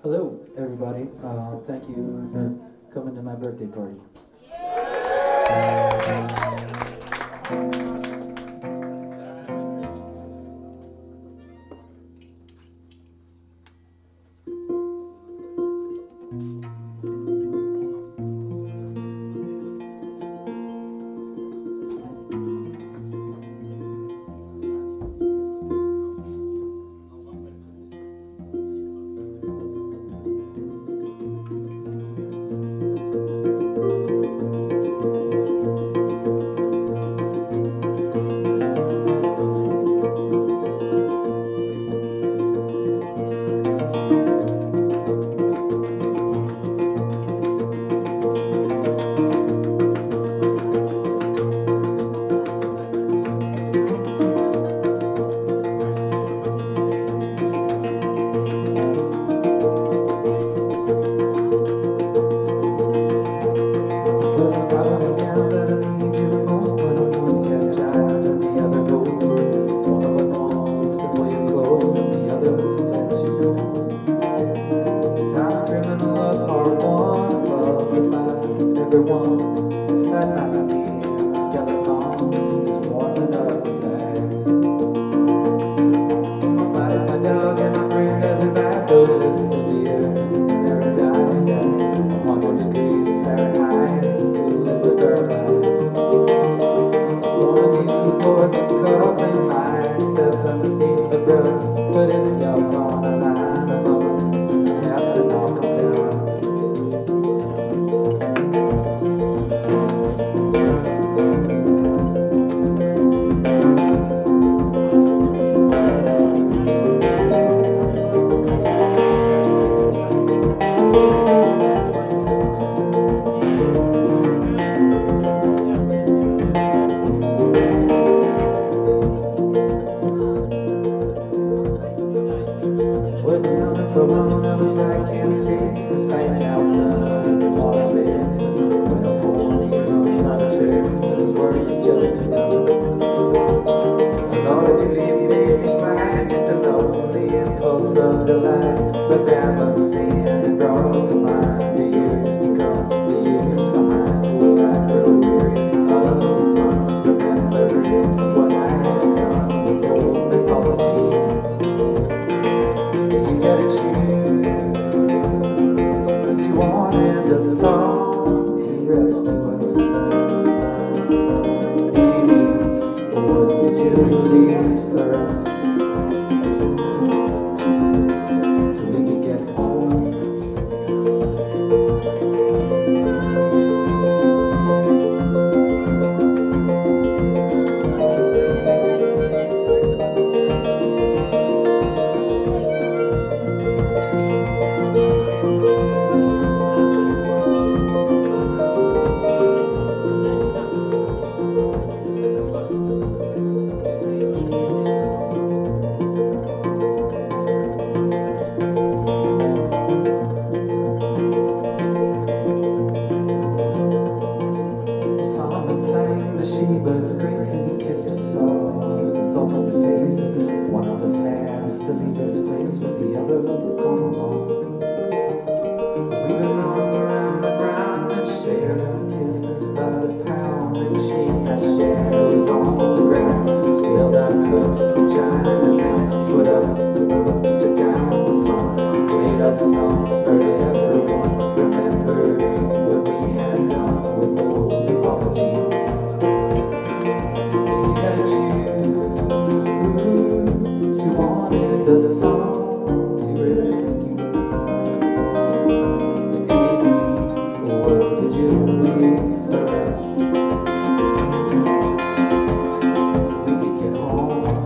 Hello, everybody. Thank you for coming to my birthday party. Inside my skin, the skeleton is warming up his act. My body's my dog and my friend doesn't bite, though it looks severe. And there I died at 100 degrees Fahrenheit. It's as cool as a bird light. Before me needs the poison cup, and my acceptance seems abrupt. But if y'all gonna line 'em up, I have to knock 'em down. So long I was right and fixed, despite how blood water lips. And when I pull on heroes on the tricks, then his word was just begun. And all I do it made me find just a lonely impulse of delight. But bad luck sin and brought to mind the years to come, the years behind. Will I grow weary of the sun, remembering what I had done with old mythologies? You gotta choose. You wanted a song to rescue us. Baby, what did you leave for us? So we could get home. Sang the Sheba's grace and he kissed her soft and sullen face. And one of us has to leave this place, but the other will come along. We've been on around and round and shared our kisses by the pound and chased our shadows on the ground. Spilled our cups in Chinatown, put up the moon, took down the sun, played our songs for everyone, remembering what we had done with old mythologies. You wanted the song to rescue us. Baby, what did you leave for us? So we could get home.